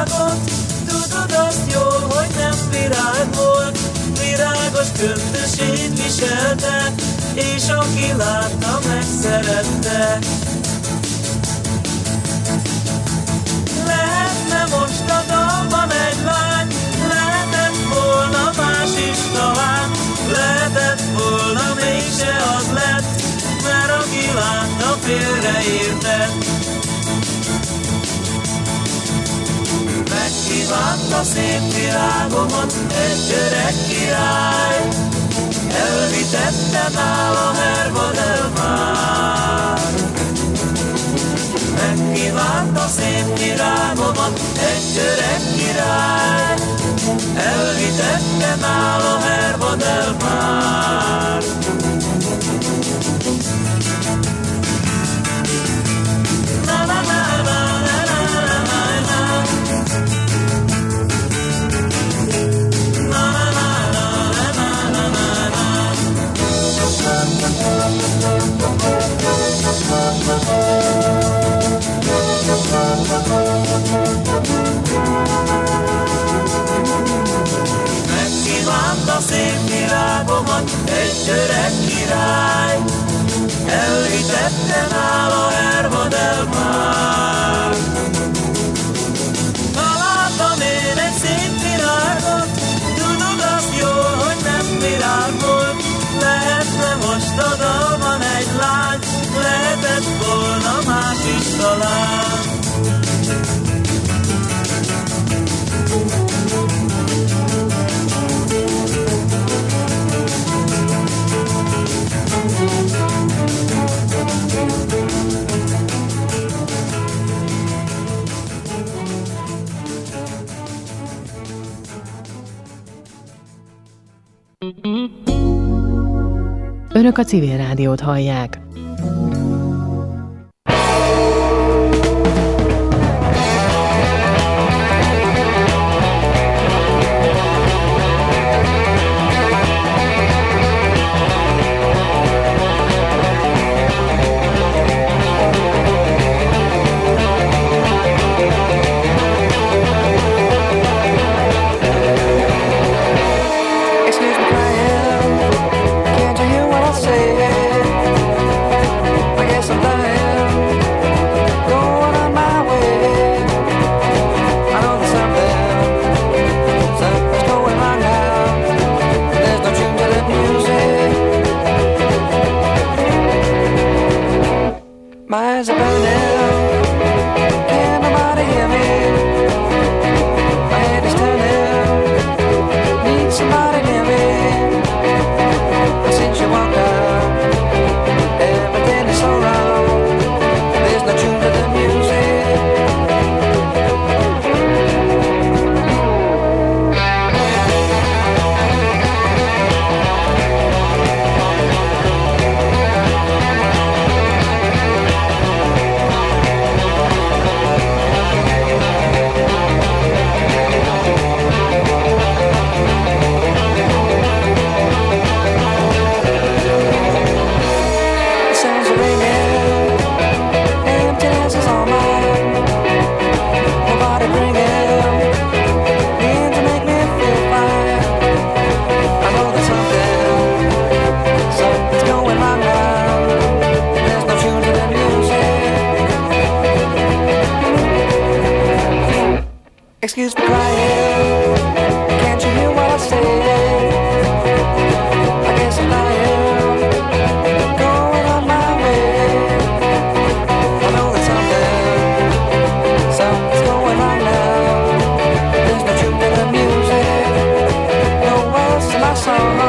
virágot, tudod azt jól, hogy nem virág volt, virágos köntösét viselte, és aki látta, megszerette. Lehetne most a dalban egy lány, lehetett volna más is talán, lehetett volna mégse az lett, mert aki látta, félreértett. Megkívánta szép virágomat egy öreg király, elvitette nála Hervadel már. Megkívánta szép virágomat egy öreg király, elvitette nála Hervadel már. Megkívánta szép virágomat egy öreg király, elvitette nála Hervadel már. Találtam én egy szép virágot, tudod azt jól, hogy nem virág volt, lehetne most a dalban egy lány, lehetett volna más is talán. Önök a Civil Rádiót hallják. Excuse me crying, can't you hear what I say? I guess I'm lying, going on my way. I know that something's going on now. There's no truth in the music, no words to my song.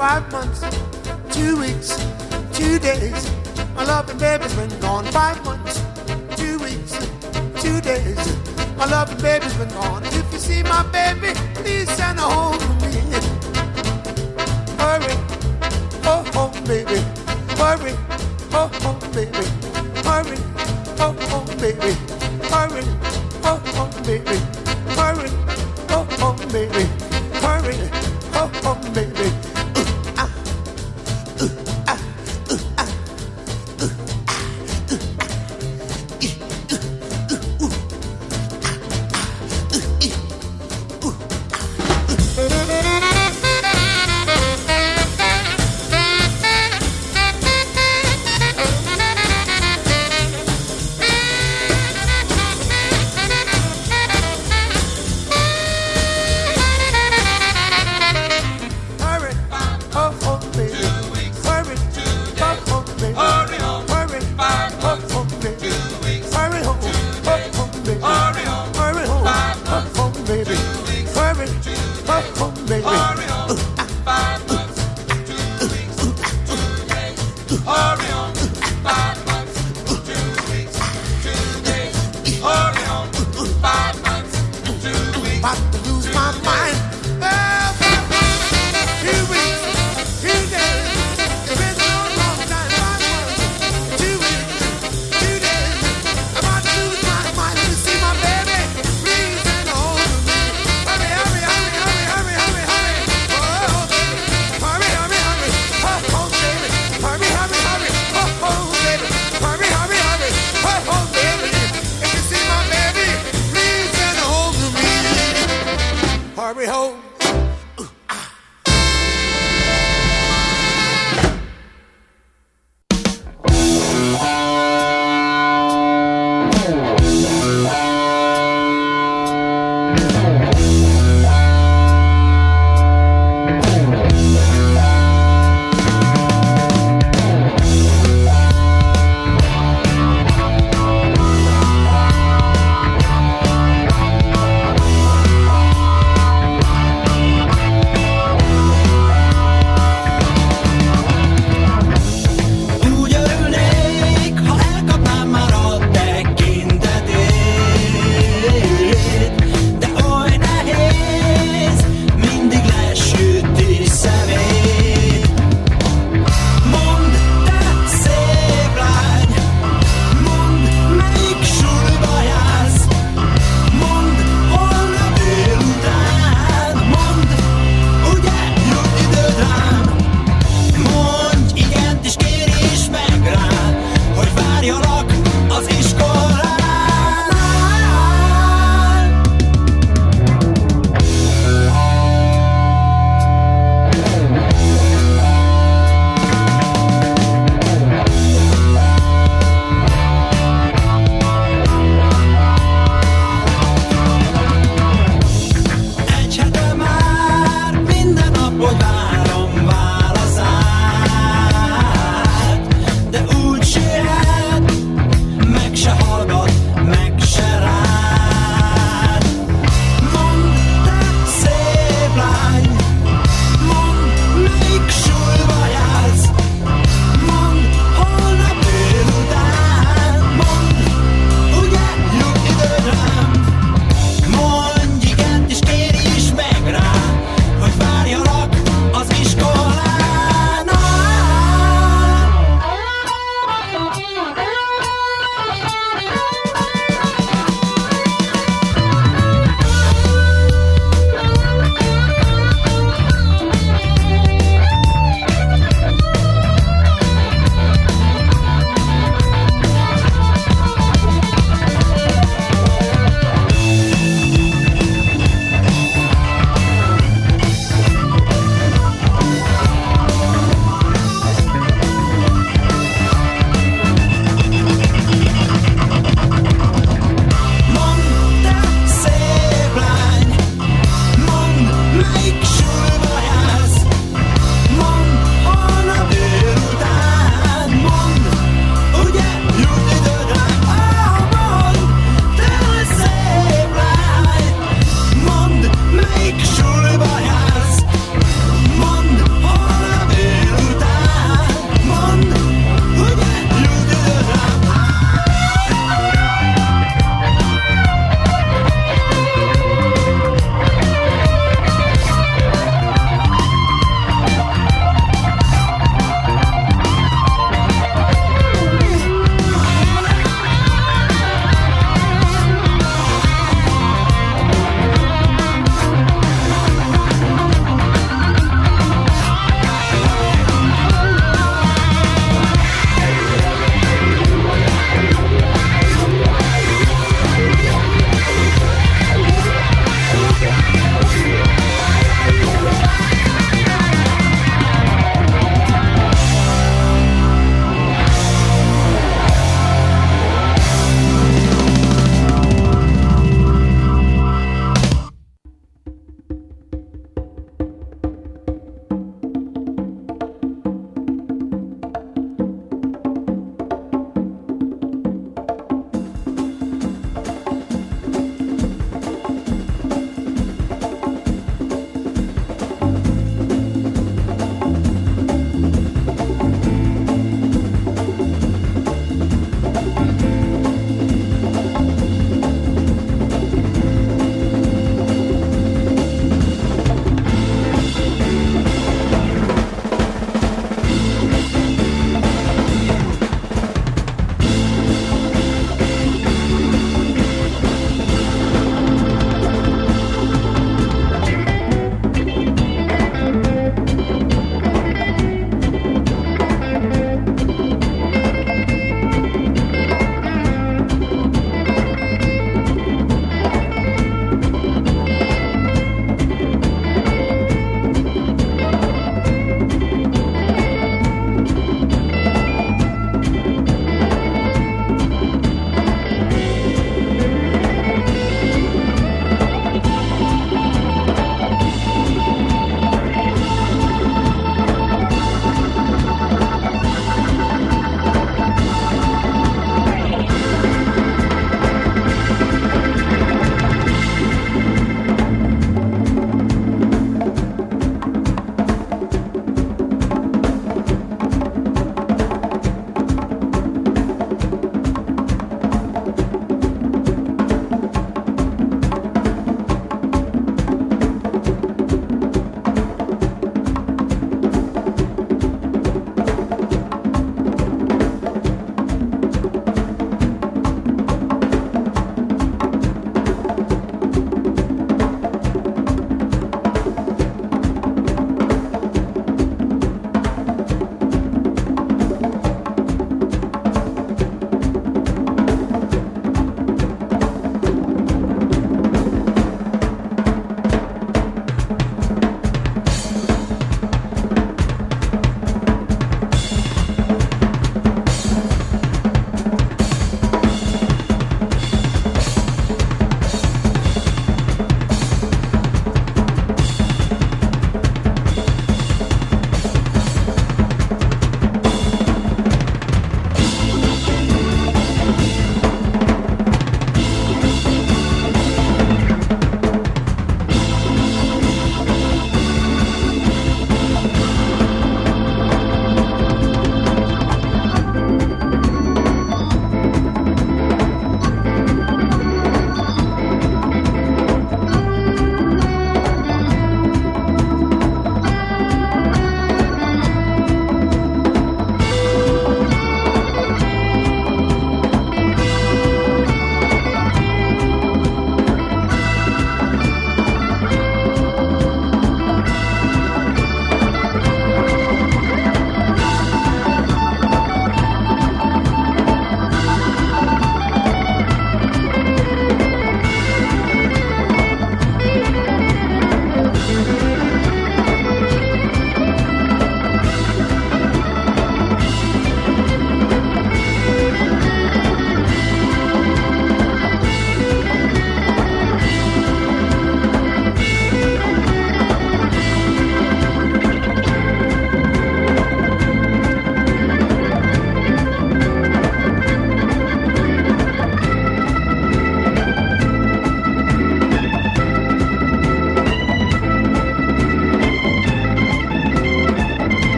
5 months, 2 weeks, 2 days. My loving baby's been gone 5 months, 2 weeks, 2 days. My loving baby's been gone. If you see my baby, please send her home to me. Hurry, oh home baby. Hurry, oh home baby. Hurry, oh home baby. Hurry, oh home baby. Hurry, oh home baby. Hurry, oh home baby.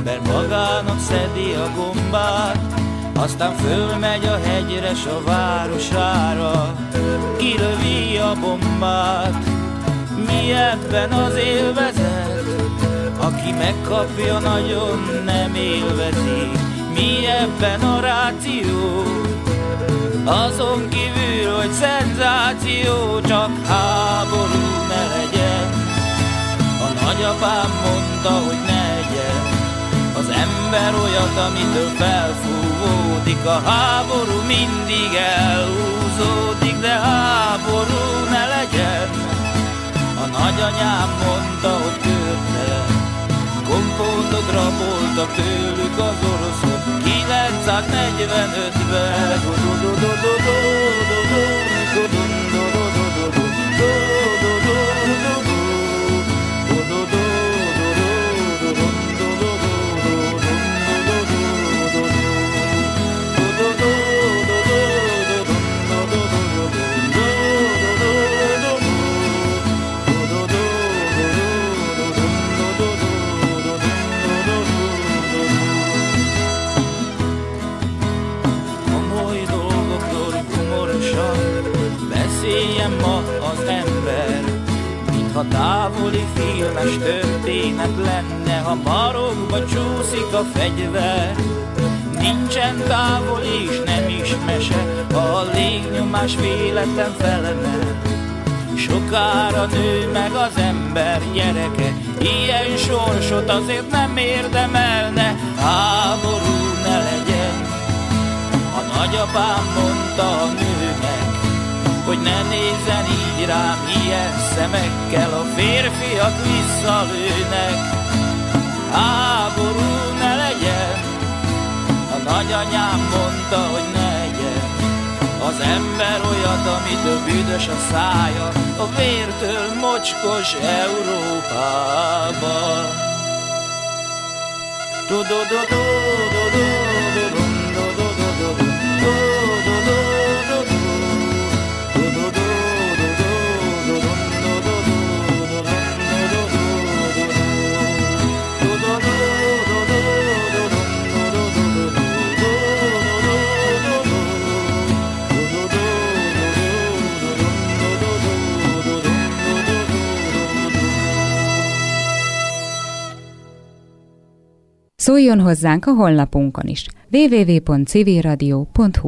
ember magának szedi a gombát, aztán fölmegy a hegyre s a városára, kilövi a bombát. Mi ebben az élvezet? Aki megkapja, nagyon nem élvezi. Mi ebben a ráció? Azon kívül, hogy szenzáció, csak háború ne legyen. A nagyapám mondta, hogy ne legyen az ember olyat, amitől felfúvódik. A háború mindig elhúzódik, de háború ne legyen. A nagyanyám mondta, hogy körtelen kompótot raboltak tőlük az oroszok 945-ben. Ma az ember, mintha távoli filmes történet lenne, ha marokba csúszik a fegyver. Nincsen távoli és nem is mese, ha a légnyomás véletlen felemel. Sokára nő meg az ember gyereke, ilyen sorsot azért nem érdemelne. Háború ne legyen. A nagyapám mondta a nőnek, hogy ne nézzen így rám ilyen szemekkel, a férfiak visszalőnek. Háború ne legyen. A nagyanyám mondta, hogy ne legyen az ember olyat, amitől büdös a szája, a vértől mocskos Európában. Szóljon hozzánk a honlapunkon is. www.civilradio.hu.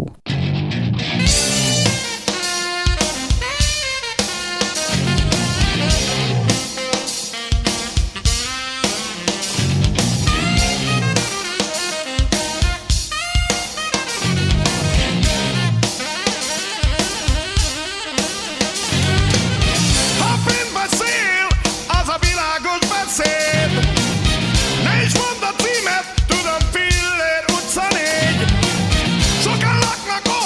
Sokan laknak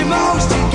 most.